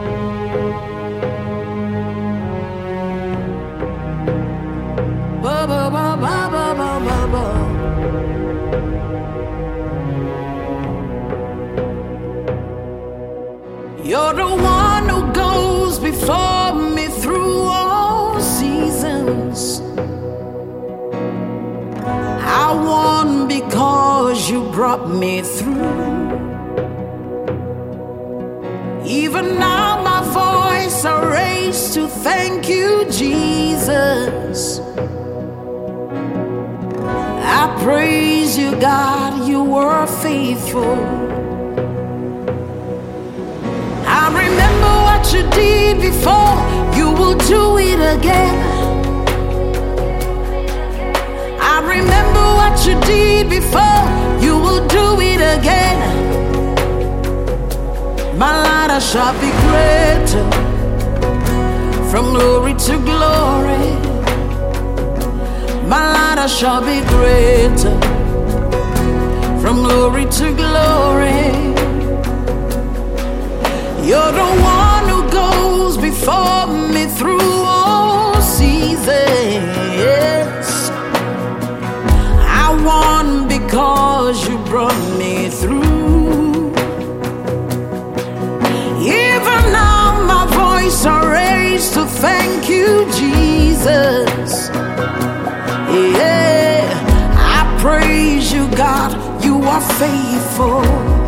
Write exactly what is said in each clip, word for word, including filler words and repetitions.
Ba, ba, ba, ba, ba, ba, ba, ba. You're the one who goes before me through all seasons. I won because you brought me through. Even now my voice I raise to thank you, Jesus. I praise you, God, you were faithful. I remember what you did before, you will do it again. I remember what you did before, you will do it again. My light shall be greater, from glory to glory. My light shall be greater, from glory to glory. You're the one who goes before me through all seasons. I won because you brought me through. Even now my voice I raise to thank you, Jesus. Yeah, I praise you, God, you are faithful.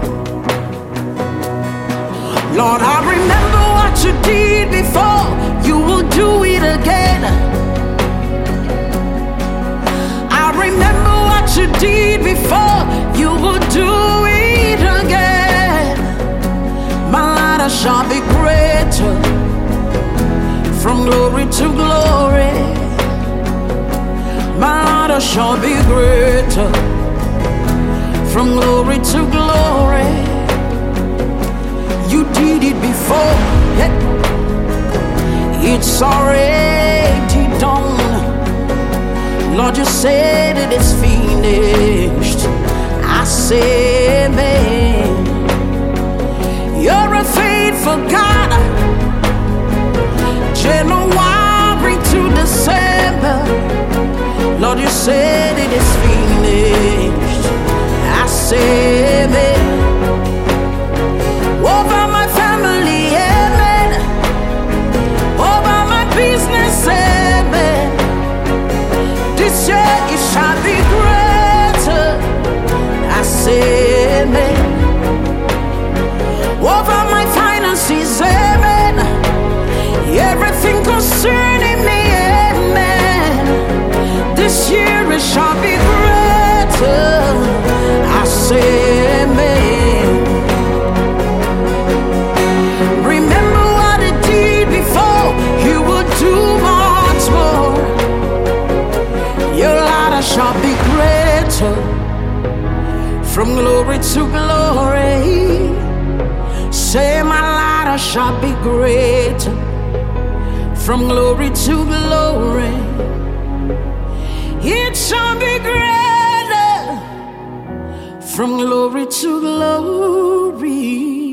Lord, I remember what you did before, you will do it again. I remember what you did before, you will do it again. My light shall be greater, from glory to glory. My light shall be greater, from glory to glory. You did it before, yeah. It's already done. Lord, you said it is finished. I say amen. You're a faithful God, January to December. Lord, you said it is finished. I say amen. Over my family, amen. Over my business, amen. This year it shall be greater. I say amen. Over my finances, amen. Everything concerning me, amen. This year it shall be greater. I say amen. Remember what it did before, you will do much more. Your light shall be greater, from glory to glory. Say my light shall be greater, from glory to glory. It shall be greater, from glory to glory.